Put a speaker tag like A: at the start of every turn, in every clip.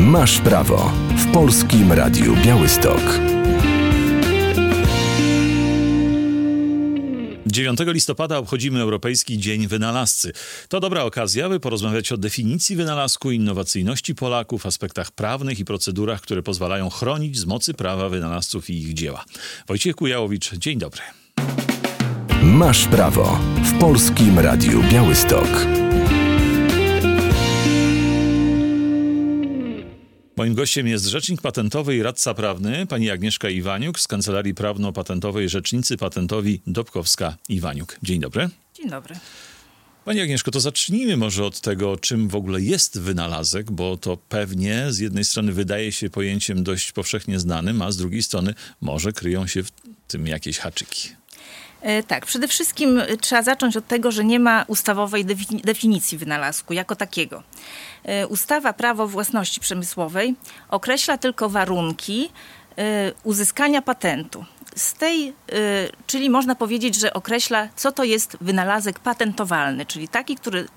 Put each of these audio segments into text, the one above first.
A: Masz prawo w Polskim Radiu Białystok.
B: 9 listopada obchodzimy Europejski Dzień Wynalazcy. To dobra okazja, by porozmawiać o definicji wynalazku, innowacyjności Polaków, aspektach prawnych i procedurach, które pozwalają chronić z mocy prawa wynalazców i ich dzieła. Wojciech Kujałowicz, dzień dobry.
A: Masz prawo w Polskim Radiu Białystok.
B: Moim gościem jest rzecznik patentowy i radca prawny, pani Agnieszka Iwaniuk z Kancelarii Prawno-Patentowej Rzecznicy Patentowi Dobkowska-Iwaniuk. Dzień dobry.
C: Dzień dobry.
B: Pani Agnieszko, to zacznijmy może od tego, czym w ogóle jest wynalazek, bo to pewnie z jednej strony wydaje się pojęciem dość powszechnie znanym, a z drugiej strony może kryją się w tym jakieś haczyki.
C: Tak, przede wszystkim trzeba zacząć od tego, że nie ma ustawowej definicji wynalazku jako takiego. Ustawa Prawo własności przemysłowej określa tylko warunki uzyskania patentu. Czyli można powiedzieć, że określa, co to jest wynalazek patentowalny, czyli taki, który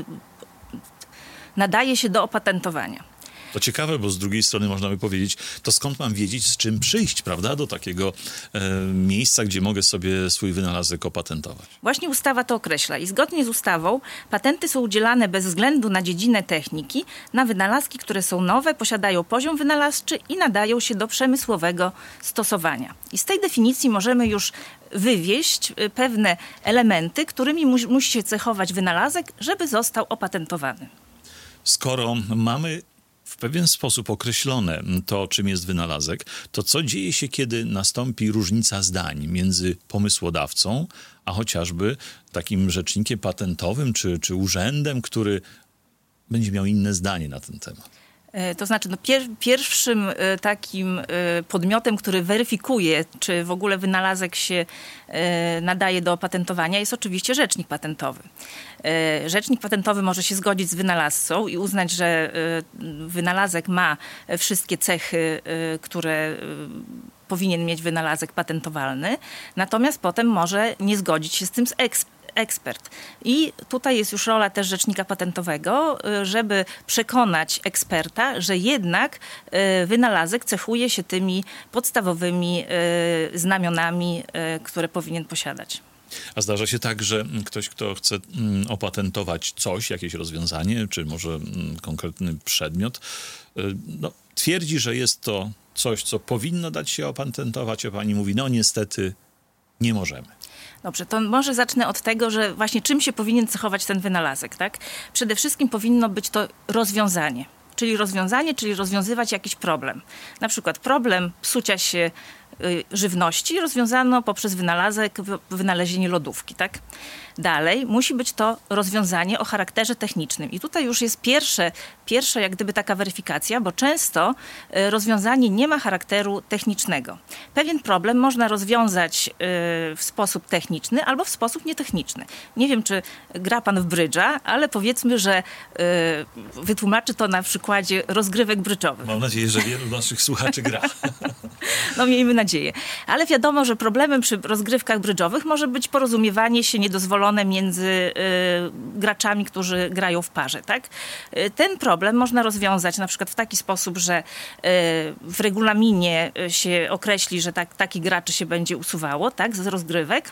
C: nadaje się do opatentowania.
B: To ciekawe, bo z drugiej strony można by powiedzieć, to skąd mam wiedzieć, z czym przyjść, prawda, do takiego miejsca, gdzie mogę sobie swój wynalazek opatentować.
C: Właśnie ustawa to określa i zgodnie z ustawą patenty są udzielane bez względu na dziedzinę techniki, na wynalazki, które są nowe, posiadają poziom wynalazczy i nadają się do przemysłowego stosowania. I z tej definicji możemy już wywieść pewne elementy, którymi musi się cechować wynalazek, żeby został opatentowany.
B: Skoro mamy w pewien sposób określone to, czym jest wynalazek, to co dzieje się, kiedy nastąpi różnica zdań między pomysłodawcą, a chociażby takim rzecznikiem patentowym czy urzędem, który będzie miał inne zdanie na ten temat?
C: To znaczy, pierwszym takim podmiotem, który weryfikuje, czy w ogóle wynalazek się nadaje do opatentowania, jest oczywiście rzecznik patentowy. Rzecznik patentowy może się zgodzić z wynalazcą i uznać, że wynalazek ma wszystkie cechy, które powinien mieć wynalazek patentowalny, natomiast potem może nie zgodzić się z tym ekspert. I tutaj jest już rola też rzecznika patentowego, żeby przekonać eksperta, że jednak wynalazek cechuje się tymi podstawowymi znamionami, które powinien posiadać.
B: A zdarza się tak, że ktoś, kto chce opatentować coś, jakieś rozwiązanie, czy może konkretny przedmiot, twierdzi, że jest to coś, co powinno dać się opatentować, a pani mówi, niestety nie możemy.
C: Dobrze, to może zacznę od tego, że właśnie czym się powinien cechować ten wynalazek, tak? Przede wszystkim powinno być to rozwiązanie, czyli rozwiązywać jakiś problem. Na przykład problem psucia się żywności rozwiązano poprzez wynalezienie lodówki, tak? Dalej musi być to rozwiązanie o charakterze technicznym. I tutaj już jest pierwsza jak gdyby taka weryfikacja, bo często rozwiązanie nie ma charakteru technicznego. Pewien problem można rozwiązać w sposób techniczny albo w sposób nietechniczny. Nie wiem, czy gra pan w brydża, ale powiedzmy, że wytłumaczy to na przykładzie rozgrywek brydżowych.
B: Mam nadzieję, że wielu naszych słuchaczy gra.
C: Miejmy nadzieję. Ale wiadomo, że problemem przy rozgrywkach brydżowych może być porozumiewanie się niedozwolone między graczami, którzy grają w parze, tak? Ten problem można rozwiązać na przykład w taki sposób, że w regulaminie się określi, że takich graczy się będzie usuwało, tak, z rozgrywek.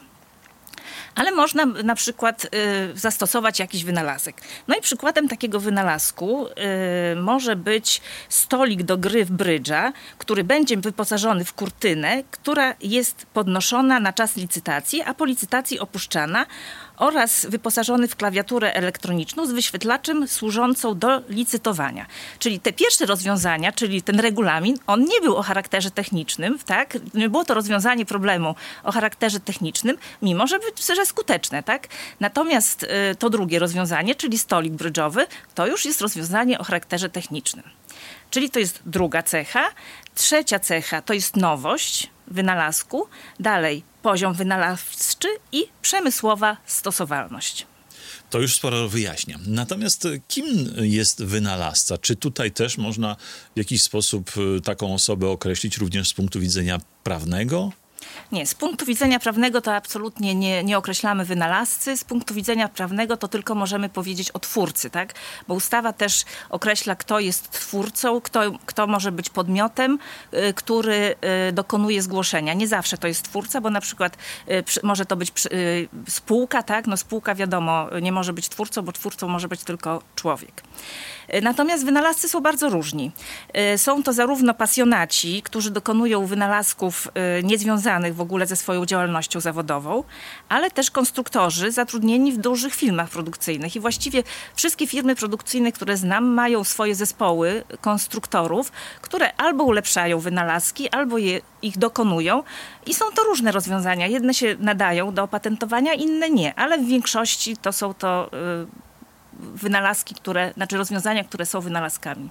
C: Ale można na przykład zastosować jakiś wynalazek. I przykładem takiego wynalazku może być stolik do gry w brydża, który będzie wyposażony w kurtynę, która jest podnoszona na czas licytacji, a po licytacji opuszczana, oraz wyposażony w klawiaturę elektroniczną z wyświetlaczem służącą do licytowania. Czyli te pierwsze rozwiązania, czyli ten regulamin, on nie był o charakterze technicznym, tak? Nie było to rozwiązanie problemu o charakterze technicznym, mimo że skuteczne, tak? Natomiast to drugie rozwiązanie, czyli stolik brydżowy, to już jest rozwiązanie o charakterze technicznym. Czyli to jest druga cecha. Trzecia cecha to jest nowość wynalazku. Dalej poziom wynalazczy i przemysłowa stosowalność.
B: To już sporo wyjaśnia. Natomiast kim jest wynalazca? Czy tutaj też można w jakiś sposób taką osobę określić również z punktu widzenia prawnego?
C: Nie, z punktu widzenia prawnego to absolutnie nie określamy wynalazcy. Z punktu widzenia prawnego to tylko możemy powiedzieć o twórcy, tak? Bo ustawa też określa, kto jest twórcą, kto może być podmiotem, który dokonuje zgłoszenia. Nie zawsze to jest twórca, bo na przykład może to być spółka, tak? No spółka wiadomo nie może być twórcą, bo twórcą może być tylko człowiek. Natomiast wynalazcy są bardzo różni. Są to zarówno pasjonaci, którzy dokonują wynalazków niezwiązanych w ogóle ze swoją działalnością zawodową, ale też konstruktorzy zatrudnieni w dużych firmach produkcyjnych. I właściwie wszystkie firmy produkcyjne, które znam, mają swoje zespoły konstruktorów, które albo ulepszają wynalazki, albo ich dokonują. I są to różne rozwiązania. Jedne się nadają do opatentowania, inne nie, ale w większości to są to wynalazki, rozwiązania, które są wynalazkami.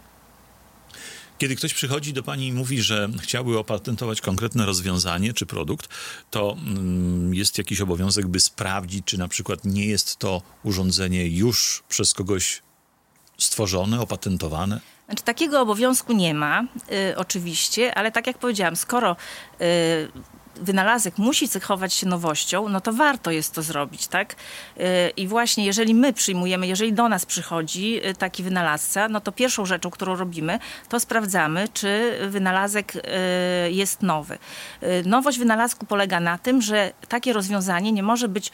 B: Kiedy ktoś przychodzi do pani i mówi, że chciałby opatentować konkretne rozwiązanie czy produkt, to jest jakiś obowiązek, by sprawdzić, czy na przykład nie jest to urządzenie już przez kogoś stworzone, opatentowane?
C: Znaczy, takiego obowiązku nie ma, oczywiście, ale tak jak powiedziałam, skoro wynalazek musi cechować się nowością, no to warto jest to zrobić, tak? I właśnie jeżeli do nas przychodzi taki wynalazca, no to pierwszą rzeczą, którą robimy, to sprawdzamy, czy wynalazek jest nowy. Nowość wynalazku polega na tym, że takie rozwiązanie nie może być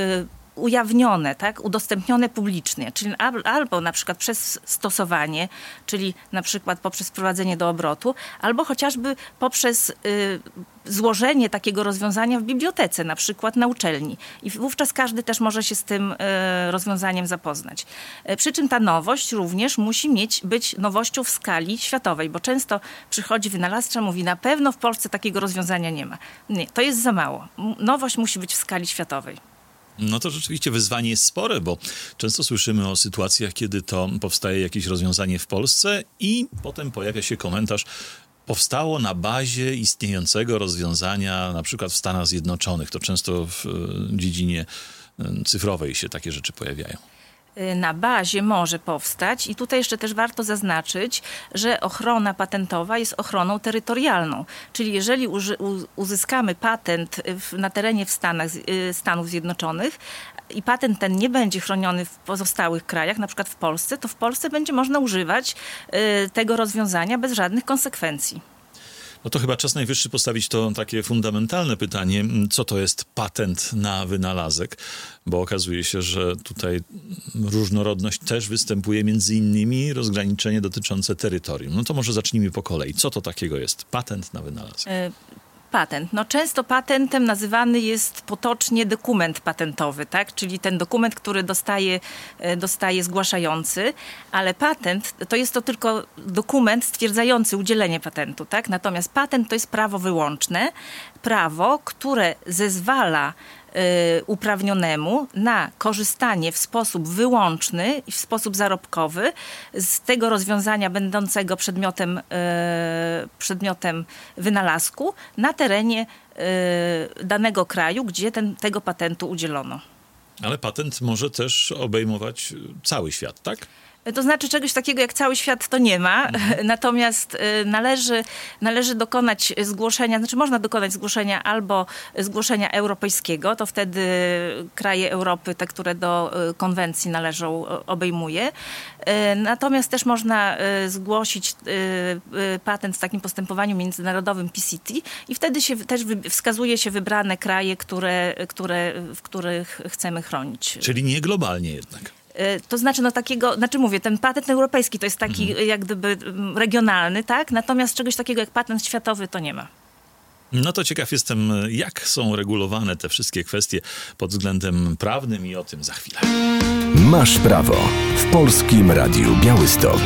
C: ujawnione, tak, udostępnione publicznie, czyli albo na przykład przez stosowanie, czyli na przykład poprzez wprowadzenie do obrotu, albo chociażby poprzez złożenie takiego rozwiązania w bibliotece, na przykład na uczelni. I wówczas każdy też może się z tym rozwiązaniem zapoznać. Przy czym ta nowość również musi być nowością w skali światowej, bo często przychodzi wynalazca, mówi, na pewno w Polsce takiego rozwiązania nie ma. Nie, to jest za mało. Nowość musi być w skali światowej.
B: No to rzeczywiście wyzwanie jest spore, bo często słyszymy o sytuacjach, kiedy to powstaje jakieś rozwiązanie w Polsce i potem pojawia się komentarz: powstało na bazie istniejącego rozwiązania na przykład w Stanach Zjednoczonych. To często w dziedzinie cyfrowej się takie rzeczy pojawiają.
C: Na bazie może powstać i tutaj jeszcze też warto zaznaczyć, że ochrona patentowa jest ochroną terytorialną. Czyli jeżeli uzyskamy patent na terenie Stanów Zjednoczonych i patent ten nie będzie chroniony w pozostałych krajach, na przykład w Polsce, to w Polsce będzie można używać tego rozwiązania bez żadnych konsekwencji.
B: No to chyba czas najwyższy postawić to takie fundamentalne pytanie, co to jest patent na wynalazek, bo okazuje się, że tutaj różnorodność też występuje, między innymi rozgraniczenie dotyczące terytorium. No to może zacznijmy po kolei. Co to takiego jest patent na wynalazek?
C: Patent. No często patentem nazywany jest potocznie dokument patentowy, tak? Czyli ten dokument, który dostaje zgłaszający, ale patent to tylko dokument stwierdzający udzielenie patentu, tak? Natomiast patent to jest prawo wyłączne, prawo, które zezwala uprawnionemu na korzystanie w sposób wyłączny i w sposób zarobkowy z tego rozwiązania będącego przedmiotem wynalazku na terenie danego kraju, gdzie tego patentu udzielono.
B: Ale patent może też obejmować cały świat, tak?
C: To znaczy czegoś takiego jak cały świat to nie ma, natomiast należy dokonać zgłoszenia, znaczy można dokonać zgłoszenia albo zgłoszenia europejskiego, to wtedy kraje Europy, te, które do konwencji należą, obejmuje. Natomiast też można zgłosić patent w takim postępowaniu międzynarodowym PCT i wtedy też wskazuje się wybrane kraje, w których chcemy chronić.
B: Czyli nie globalnie jednak.
C: To znaczy, mówię, ten patent europejski to jest taki jak gdyby regionalny, tak? Natomiast czegoś takiego jak patent światowy to nie ma.
B: No to ciekaw jestem, jak są regulowane te wszystkie kwestie pod względem prawnym i o tym za chwilę.
A: Masz prawo w Polskim Radiu Białystok.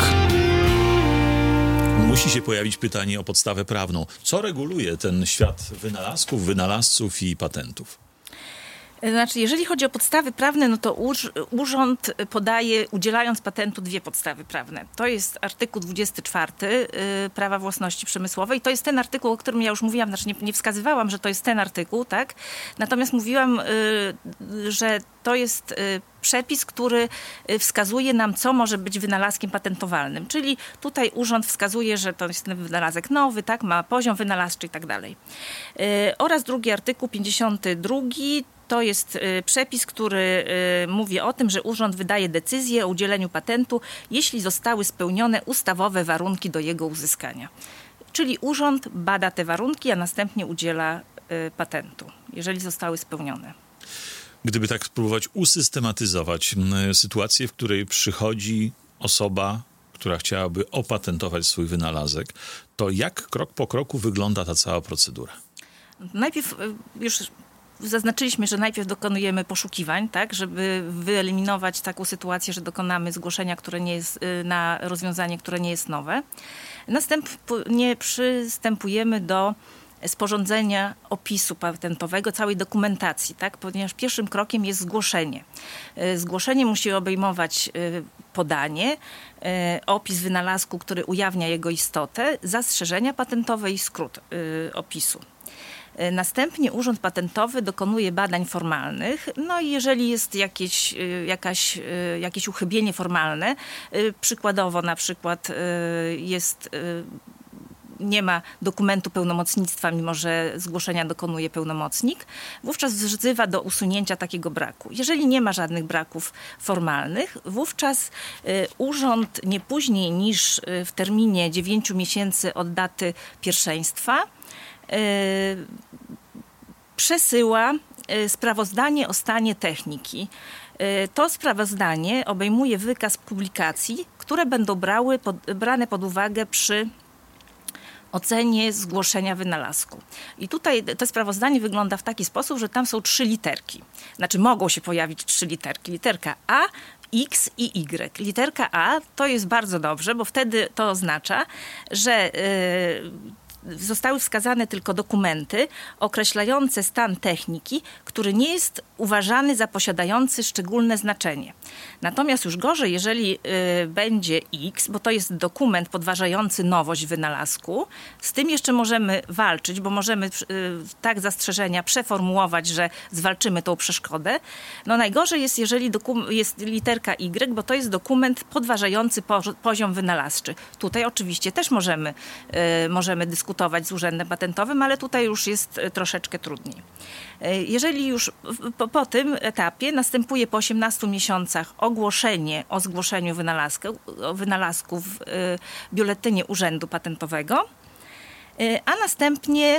B: Musi się pojawić pytanie o podstawę prawną. Co reguluje ten świat wynalazków, wynalazców i patentów?
C: Znaczy, jeżeli chodzi o podstawy prawne, no to urząd podaje, udzielając patentu, dwie podstawy prawne. To jest artykuł 24 Prawa Własności Przemysłowej. To jest ten artykuł, o którym ja już mówiłam, znaczy nie wskazywałam, że to jest ten artykuł, tak? Natomiast mówiłam, że to jest przepis, który wskazuje nam, co może być wynalazkiem patentowalnym. Czyli tutaj urząd wskazuje, że to jest wynalazek nowy, tak? Ma poziom wynalazczy i tak dalej. Oraz drugi artykuł 52. To jest przepis, który mówi o tym, że urząd wydaje decyzję o udzieleniu patentu, jeśli zostały spełnione ustawowe warunki do jego uzyskania. Czyli urząd bada te warunki, a następnie udziela patentu, jeżeli zostały spełnione.
B: Gdyby tak spróbować usystematyzować sytuację, w której przychodzi osoba, która chciałaby opatentować swój wynalazek, to jak krok po kroku wygląda ta cała procedura? Najpierw
C: już zaznaczyliśmy, że najpierw dokonujemy poszukiwań, tak, żeby wyeliminować taką sytuację, że dokonamy zgłoszenia, które nie jest, na rozwiązanie, które nie jest nowe. Następnie przystępujemy do sporządzenia opisu patentowego, całej dokumentacji, tak, ponieważ pierwszym krokiem jest zgłoszenie. Zgłoszenie musi obejmować podanie, opis wynalazku, który ujawnia jego istotę, zastrzeżenia patentowe i skrót opisu. Następnie Urząd Patentowy dokonuje badań formalnych. No i jeżeli jest jakieś uchybienie formalne, przykładowo na przykład nie ma dokumentu pełnomocnictwa, mimo że zgłoszenia dokonuje pełnomocnik, wówczas wzywa do usunięcia takiego braku. Jeżeli nie ma żadnych braków formalnych, wówczas urząd nie później niż w terminie 9 miesięcy od daty pierwszeństwa przesyła sprawozdanie o stanie techniki. To sprawozdanie obejmuje wykaz publikacji, które będą brane pod uwagę przy ocenie zgłoszenia wynalazku. I tutaj to sprawozdanie wygląda w taki sposób, że tam są 3 literki. Znaczy mogą się pojawić 3 literki. Literka A, X i Y. Literka A to jest bardzo dobrze, bo wtedy to oznacza, że zostały wskazane tylko dokumenty określające stan techniki, który nie jest uważany za posiadający szczególne znaczenie. Natomiast już gorzej, jeżeli będzie X, bo to jest dokument podważający nowość wynalazku, z tym jeszcze możemy walczyć, bo możemy tak zastrzeżenia przeformułować, że zwalczymy tą przeszkodę. No najgorzej jest, jeżeli jest literka Y, bo to jest dokument podważający poziom wynalazczy. Tutaj oczywiście też możemy dyskutować z Urzędem Patentowym, ale tutaj już jest troszeczkę trudniej. Jeżeli już po tym etapie następuje po 18 miesiącach ogłoszenie o zgłoszeniu wynalazku w Biuletynie Urzędu Patentowego, a następnie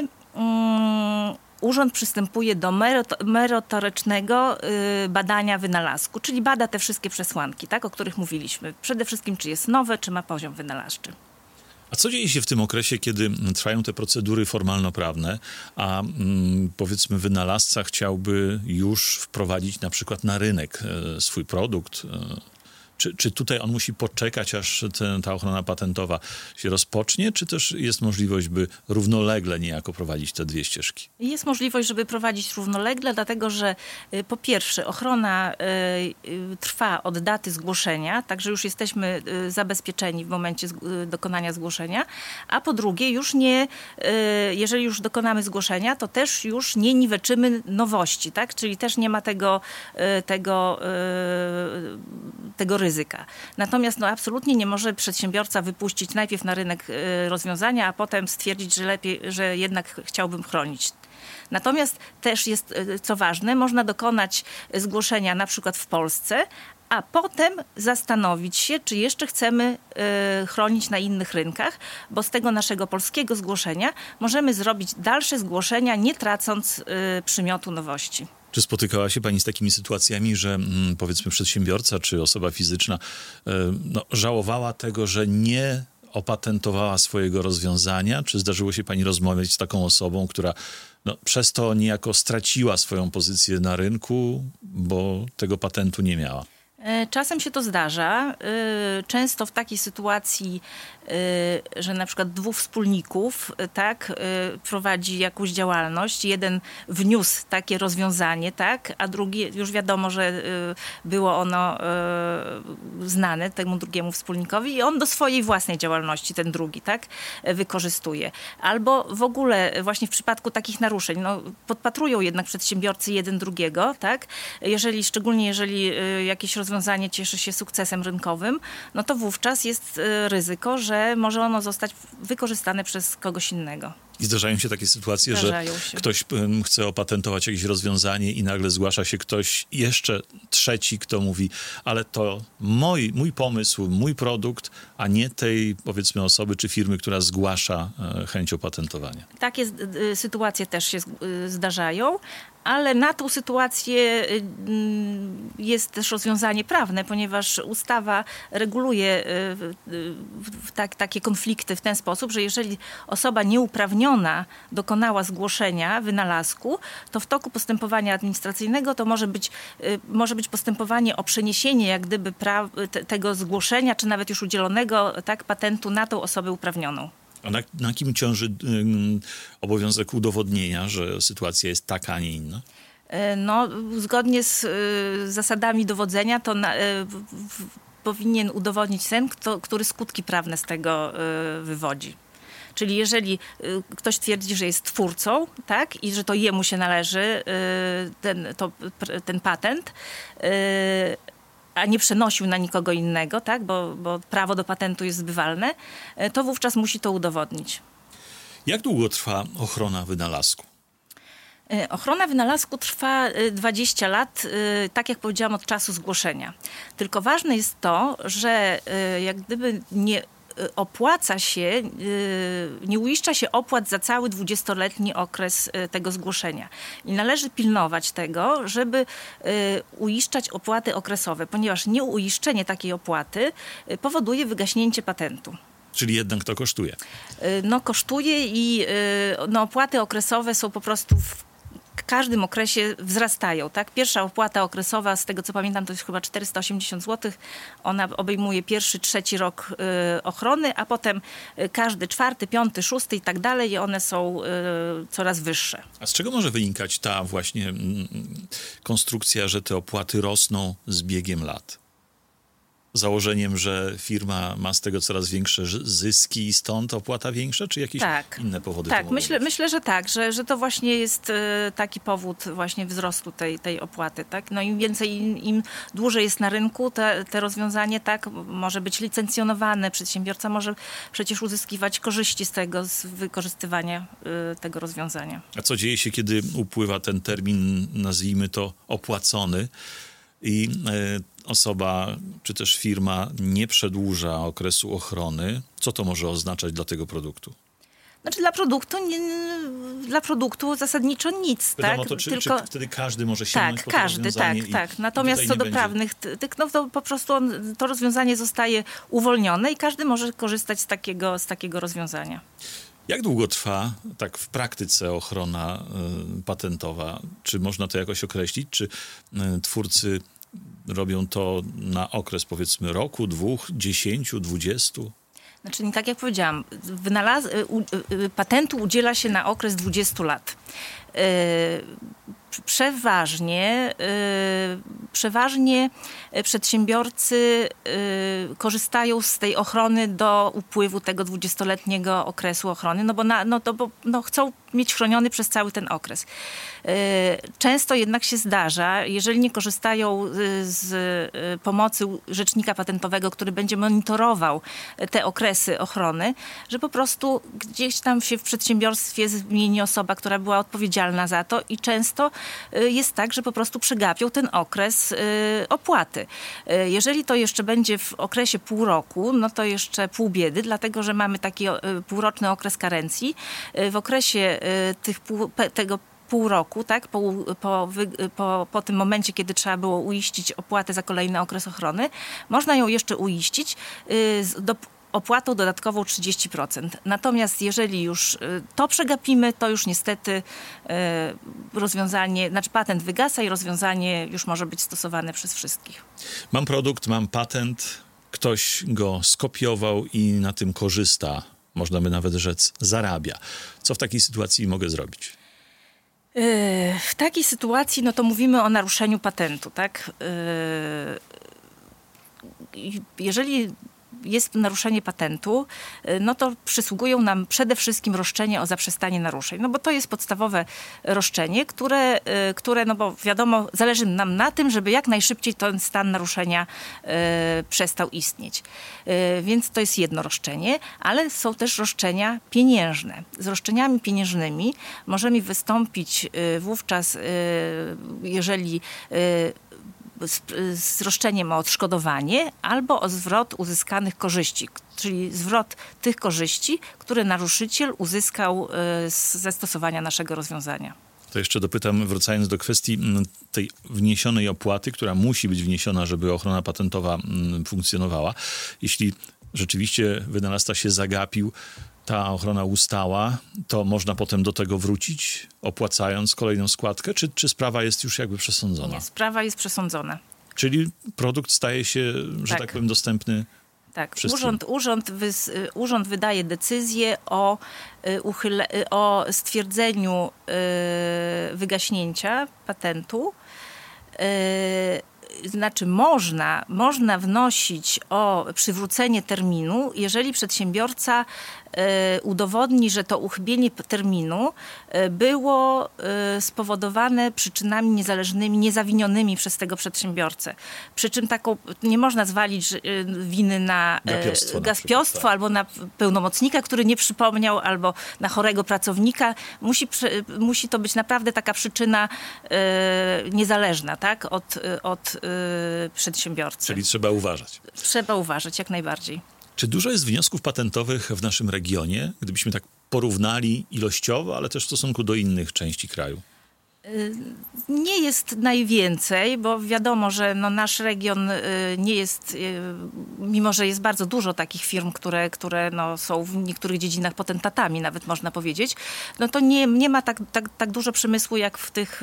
C: urząd przystępuje do merytorycznego badania wynalazku, czyli bada te wszystkie przesłanki, tak, o których mówiliśmy. Przede wszystkim, czy jest nowe, czy ma poziom wynalazczy.
B: A co dzieje się w tym okresie, kiedy trwają te procedury formalno-prawne, a powiedzmy wynalazca chciałby już wprowadzić na przykład na rynek swój produkt? Czy tutaj on musi poczekać, aż ta ochrona patentowa się rozpocznie, czy też jest możliwość, by równolegle niejako prowadzić te dwie ścieżki?
C: Jest możliwość, żeby prowadzić równolegle, dlatego że po pierwsze ochrona trwa od daty zgłoszenia, także już jesteśmy zabezpieczeni w momencie dokonania zgłoszenia, a po drugie jeżeli już dokonamy zgłoszenia, to też już nie niweczymy nowości, tak? Czyli też nie ma tego ryzyka. Natomiast absolutnie nie może przedsiębiorca wypuścić najpierw na rynek rozwiązania, a potem stwierdzić, że jednak chciałbym chronić. Natomiast też jest, co ważne, można dokonać zgłoszenia na przykład w Polsce, a potem zastanowić się, czy jeszcze chcemy chronić na innych rynkach, bo z tego naszego polskiego zgłoszenia możemy zrobić dalsze zgłoszenia, nie tracąc przymiotu nowości.
B: Czy spotykała się pani z takimi sytuacjami, że powiedzmy przedsiębiorca czy osoba fizyczna żałowała tego, że nie opatentowała swojego rozwiązania? Czy zdarzyło się pani rozmawiać z taką osobą, która przez to niejako straciła swoją pozycję na rynku, bo tego patentu nie miała?
C: Czasem się to zdarza. Często w takiej sytuacji, że na przykład dwóch wspólników tak, prowadzi jakąś działalność, jeden wniósł takie rozwiązanie, tak, a drugi, już wiadomo, że było ono znane temu drugiemu wspólnikowi i on do swojej własnej działalności ten drugi tak, wykorzystuje. Albo w ogóle właśnie w przypadku takich naruszeń, podpatrują jednak przedsiębiorcy jeden drugiego, tak, szczególnie jeżeli jakieś rozwiązanie cieszy się sukcesem rynkowym, no to wówczas jest ryzyko, że może ono zostać wykorzystane przez kogoś innego.
B: I zdarzają się takie sytuacje, że ktoś chce opatentować jakieś rozwiązanie i nagle zgłasza się ktoś jeszcze trzeci, kto mówi, ale to mój pomysł, mój produkt, a nie tej, powiedzmy, osoby czy firmy, która zgłasza chęć opatentowania.
C: Takie sytuacje też się zdarzają, ale na tą sytuację jest też rozwiązanie prawne, ponieważ ustawa reguluje takie konflikty w ten sposób, że jeżeli osoba nieuprawniona dokonała zgłoszenia wynalazku, to w toku postępowania administracyjnego to może być postępowanie o przeniesienie jak gdyby tego zgłoszenia, czy nawet już udzielonego tak, patentu na tą osobę uprawnioną.
B: A na kim ciąży obowiązek udowodnienia, że sytuacja jest taka, a nie inna?
C: Zgodnie z zasadami dowodzenia to powinien udowodnić ten, który skutki prawne z tego wywodzi. Czyli jeżeli ktoś twierdzi, że jest twórcą, tak, i że to jemu się należy ten patent, a nie przenosił na nikogo innego, tak, bo prawo do patentu jest zbywalne, to wówczas musi to udowodnić.
B: Jak długo trwa ochrona wynalazku?
C: Ochrona wynalazku trwa 20 lat, tak jak powiedziałam, od czasu zgłoszenia. Tylko ważne jest to, że jak gdyby nie uiszcza się opłat za cały 20-letni okres tego zgłoszenia. I należy pilnować tego, żeby uiszczać opłaty okresowe, ponieważ nieuiszczenie takiej opłaty powoduje wygaśnięcie patentu.
B: Czyli jednak to kosztuje?
C: Kosztuje i opłaty okresowe są po prostu w każdym okresie wzrastają. Tak? Pierwsza opłata okresowa, z tego co pamiętam, to jest chyba 480 zł. Ona obejmuje pierwszy, trzeci rok ochrony, a potem każdy czwarty, piąty, szósty i tak dalej i one są coraz wyższe.
B: A z czego może wynikać ta właśnie konstrukcja, że te opłaty rosną z biegiem lat? Założeniem, że firma ma z tego coraz większe zyski i stąd opłata większa, czy jakieś inne powody?
C: Tak, myślę, że tak, że to właśnie jest taki powód właśnie wzrostu tej opłaty. Tak? Im więcej, im dłużej jest na rynku te rozwiązanie, tak, może być licencjonowane, przedsiębiorca może przecież uzyskiwać korzyści z wykorzystywania tego rozwiązania.
B: A co dzieje się, kiedy upływa ten termin, nazwijmy to opłacony i osoba, czy też firma nie przedłuża okresu ochrony? Co to może oznaczać dla tego produktu?
C: Znaczy dla produktu zasadniczo nic.
B: Wiadomo,
C: tak?
B: To czy wtedy każdy może sięgnąć po to rozwiązanie?
C: Tak. Natomiast co do prawnych, to po prostu to rozwiązanie zostaje uwolnione i każdy może korzystać z takiego rozwiązania.
B: Jak długo trwa tak w praktyce ochrona patentowa? Czy można to jakoś określić? Czy twórcy robią to na okres, powiedzmy, roku, 2, 10, 20?
C: Znaczy, tak jak powiedziałam, patentu udziela się na okres 20 lat. Przeważnie przedsiębiorcy korzystają z tej ochrony do upływu tego 20-letniego okresu ochrony, bo chcą mieć chroniony przez cały ten okres. Często jednak się zdarza, jeżeli nie korzystają z pomocy rzecznika patentowego, który będzie monitorował te okresy ochrony, że po prostu gdzieś tam się w przedsiębiorstwie zmieni osoba, która była odpowiedzialna za to i często jest tak, że po prostu przegapią ten okres opłaty. Jeżeli to jeszcze będzie w okresie pół roku, no to jeszcze pół biedy, dlatego że mamy taki półroczny okres karencji. W okresie tego pół roku, tak, po tym momencie, kiedy trzeba było uiścić opłatę za kolejny okres ochrony, można ją jeszcze uiścić opłatą dodatkową 30%. Natomiast jeżeli już to przegapimy, to już niestety patent wygasa i rozwiązanie już może być stosowane przez wszystkich.
B: Mam produkt, mam patent, ktoś go skopiował i na tym korzysta, można by nawet rzec, zarabia. Co w takiej sytuacji mogę zrobić?
C: W takiej sytuacji, no to mówimy o naruszeniu patentu, tak? Jeżeli jest naruszenie patentu, no to przysługują nam przede wszystkim roszczenie o zaprzestanie naruszeń. No bo to jest podstawowe roszczenie, które no bo wiadomo, zależy nam na tym, żeby jak najszybciej ten stan naruszenia przestał istnieć. Więc to jest jedno roszczenie, ale są też roszczenia pieniężne. Z roszczeniami pieniężnymi możemy wystąpić wówczas, jeżeli z roszczeniem o odszkodowanie albo o zwrot uzyskanych korzyści, czyli zwrot tych korzyści, które naruszyciel uzyskał ze stosowania naszego rozwiązania.
B: To jeszcze dopytam, wracając do kwestii tej wniesionej opłaty, która musi być wniesiona, żeby ochrona patentowa funkcjonowała. Jeśli rzeczywiście wynalazca się zagapił, ta ochrona ustała, to można potem do tego wrócić, opłacając kolejną składkę, czy sprawa jest już jakby przesądzona?
C: Nie, sprawa jest przesądzona.
B: Czyli produkt staje się, że tak powiem, dostępny
C: tak.
B: wszystkim?
C: Urząd wydaje decyzję o stwierdzeniu wygaśnięcia patentu. Znaczy można wnosić o przywrócenie terminu, jeżeli przedsiębiorca udowodni, że to uchybienie terminu było spowodowane przyczynami niezależnymi, niezawinionymi przez tego przedsiębiorcę. Przy czym nie można zwalić winy na gapiostwo
B: tak.
C: Albo na pełnomocnika, który nie przypomniał, albo na chorego pracownika. Musi to być naprawdę taka przyczyna niezależna, tak? Od przedsiębiorcy.
B: Czyli trzeba uważać.
C: Trzeba uważać, jak najbardziej.
B: Czy dużo jest wniosków patentowych w naszym regionie, gdybyśmy tak porównali ilościowo, ale też w stosunku do innych części kraju?
C: Nie jest najwięcej, bo wiadomo, że nasz region nie jest, mimo że jest bardzo dużo takich firm, które są w niektórych dziedzinach potentatami, nawet można powiedzieć, no to nie ma tak dużo przemysłu jak w tych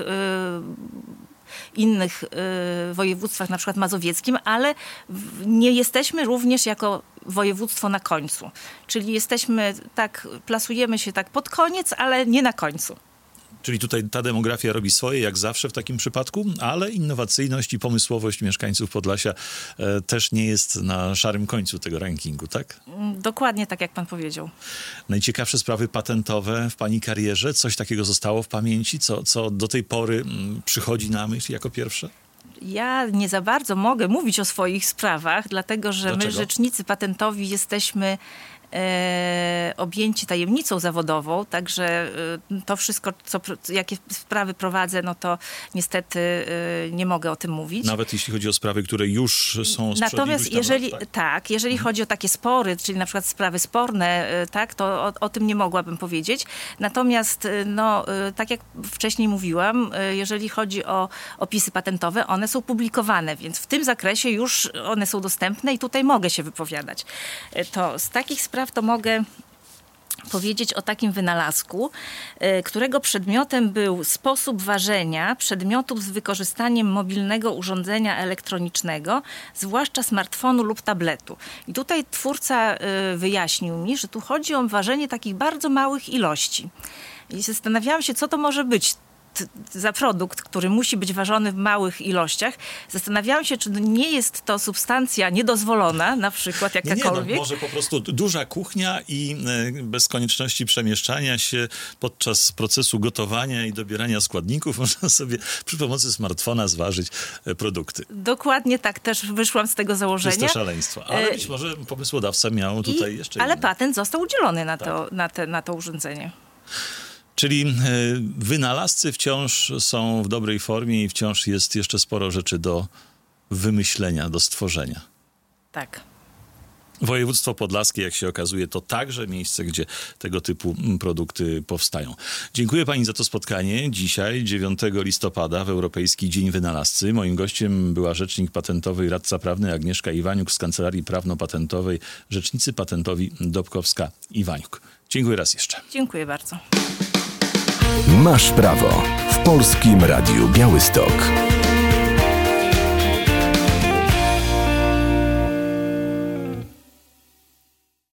C: innych województwach, na przykład mazowieckim, ale nie jesteśmy również jako województwo na końcu. Czyli plasujemy się tak pod koniec, ale nie na końcu.
B: Czyli tutaj ta demografia robi swoje, jak zawsze w takim przypadku, ale innowacyjność i pomysłowość mieszkańców Podlasia też nie jest na szarym końcu tego rankingu, tak?
C: Dokładnie tak, jak pan powiedział.
B: Najciekawsze sprawy patentowe w pani karierze? Coś takiego zostało w pamięci, co do tej pory przychodzi na myśl jako pierwsze?
C: Ja nie za bardzo mogę mówić o swoich sprawach, dlatego że
B: Dlaczego?
C: my, rzecznicy patentowi, jesteśmy objęci tajemnicą zawodową, także to wszystko, jakie sprawy prowadzę, no to niestety nie mogę o tym mówić.
B: Nawet jeśli chodzi o sprawy, które już są sprzed
C: Natomiast
B: iluś tam lat, tak?
C: jeżeli chodzi o takie spory, czyli na przykład sprawy sporne, tak, to o tym nie mogłabym powiedzieć. Natomiast tak jak wcześniej mówiłam, jeżeli chodzi o opisy patentowe, one są publikowane, więc w tym zakresie już one są dostępne i tutaj mogę się wypowiadać. To z takich spraw to mogę powiedzieć o takim wynalazku, którego przedmiotem był sposób ważenia przedmiotów z wykorzystaniem mobilnego urządzenia elektronicznego, zwłaszcza smartfonu lub tabletu. I tutaj twórca wyjaśnił mi, że tu chodzi o ważenie takich bardzo małych ilości. I zastanawiałam się, co to może być za produkt, który musi być ważony w małych ilościach. Zastanawiałam się, czy nie jest to substancja niedozwolona, na przykład jakakolwiek.
B: Nie, może po prostu duża kuchnia i bez konieczności przemieszczania się podczas procesu gotowania i dobierania składników można sobie przy pomocy smartfona zważyć produkty.
C: Dokładnie tak, też wyszłam z tego założenia.
B: Jest to szaleństwo, ale być może pomysłodawca miał tutaj jeszcze
C: ale
B: inne.
C: patent został udzielony na to urządzenie.
B: Czyli wynalazcy wciąż są w dobrej formie i wciąż jest jeszcze sporo rzeczy do wymyślenia, do stworzenia.
C: Tak.
B: Województwo podlaskie, jak się okazuje, to także miejsce, gdzie tego typu produkty powstają. Dziękuję pani za to spotkanie. Dzisiaj, 9 listopada, w Europejski Dzień Wynalazcy. Moim gościem była rzecznik patentowy i radca prawny Agnieszka Iwaniuk z Kancelarii Prawno-Patentowej, rzecznicy patentowi Dobkowska-Iwaniuk. Dziękuję raz jeszcze.
C: Dziękuję bardzo.
A: Masz prawo w Polskim Radiu Białystok.